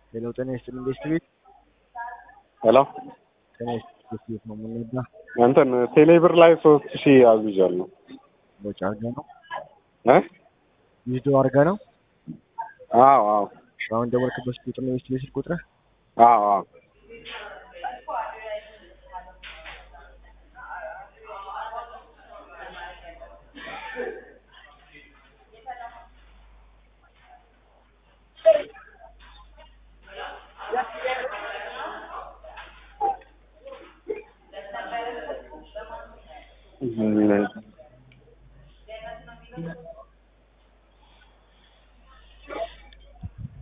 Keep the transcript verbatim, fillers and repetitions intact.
ሄሎ ጤና ይስጥልኝ ቤስት ቤት ሄሎ ጤና ይስጥልኝ ቤት ነው የምንወዳ እንትን ቴሌብር ላይ ሶስት ሺህ አዝዣለሁ። ወጪ አድርገህ ነው እ ቪዲዮ አድርገህ ነው? አዎ አዎ አሁን ደወልክበት ቁጥር ነው ቤስት ቤት ቁጥር? አዎ አዎ